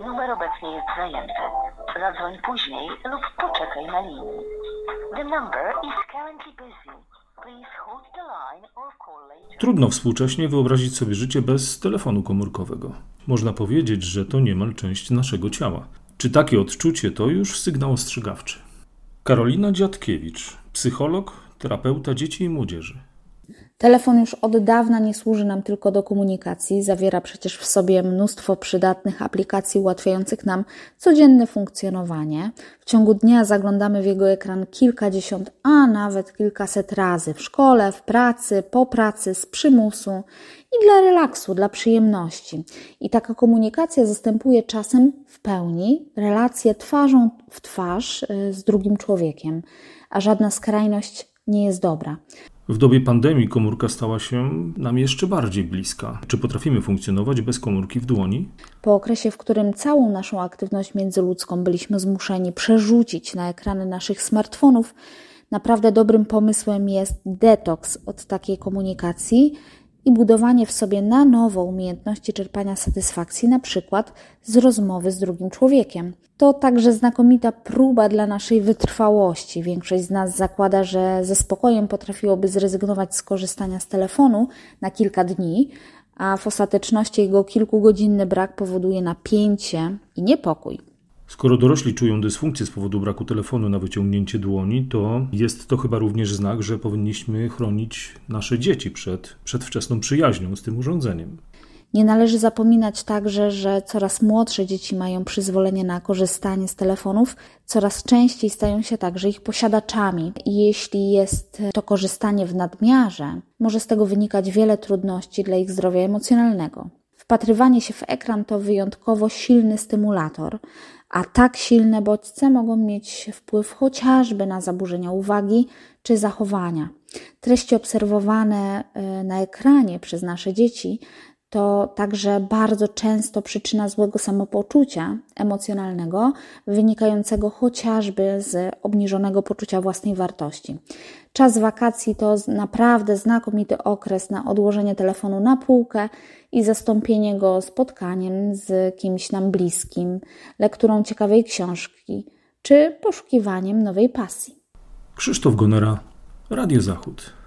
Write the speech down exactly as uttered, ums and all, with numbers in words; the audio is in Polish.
Numer obecnie jest zajęty. Zadzwoń później lub poczekaj na linii. The number is currently busy. Please hold the line or call later. Trudno współcześnie wyobrazić sobie życie bez telefonu komórkowego. Można powiedzieć, że to niemal część naszego ciała. Czy takie odczucie to już sygnał ostrzegawczy? Karolina Dziadkiewicz, psycholog, terapeuta dzieci i młodzieży. Telefon już od dawna nie służy nam tylko do komunikacji, zawiera przecież w sobie mnóstwo przydatnych aplikacji ułatwiających nam codzienne funkcjonowanie. W ciągu dnia zaglądamy w jego ekran kilkadziesiąt, a nawet kilkaset razy w szkole, w pracy, po pracy, z przymusu i dla relaksu, dla przyjemności. I taka komunikacja zastępuje czasem w pełni relacje twarzą w twarz z drugim człowiekiem, a żadna skrajność nie jest dobra. W dobie pandemii komórka stała się nam jeszcze bardziej bliska. Czy potrafimy funkcjonować bez komórki w dłoni? Po okresie, w którym całą naszą aktywność międzyludzką byliśmy zmuszeni przerzucić na ekrany naszych smartfonów, naprawdę dobrym pomysłem jest detoks od takiej komunikacji i budowanie w sobie na nowo umiejętności czerpania satysfakcji, na przykład z rozmowy z drugim człowiekiem. To także znakomita próba dla naszej wytrwałości. Większość z nas zakłada, że ze spokojem potrafiłoby zrezygnować z korzystania z telefonu na kilka dni, a w ostateczności jego kilkugodzinny brak powoduje napięcie i niepokój. Skoro dorośli czują dysfunkcję z powodu braku telefonu na wyciągnięcie dłoni, to jest to chyba również znak, że powinniśmy chronić nasze dzieci przed przedwczesną przyjaźnią z tym urządzeniem. Nie należy zapominać także, że coraz młodsze dzieci mają przyzwolenie na korzystanie z telefonów, coraz częściej stają się także ich posiadaczami. I jeśli jest to korzystanie w nadmiarze, może z tego wynikać wiele trudności dla ich zdrowia emocjonalnego. Wpatrywanie się w ekran to wyjątkowo silny stymulator, a tak silne bodźce mogą mieć wpływ chociażby na zaburzenia uwagi czy zachowania. Treści obserwowane na ekranie przez nasze dzieci to także bardzo często przyczyna złego samopoczucia emocjonalnego, wynikającego chociażby z obniżonego poczucia własnej wartości. Czas wakacji to naprawdę znakomity okres na odłożenie telefonu na półkę i zastąpienie go spotkaniem z kimś nam bliskim, lekturą ciekawej książki czy poszukiwaniem nowej pasji. Krzysztof Gonera, Radio Zachód.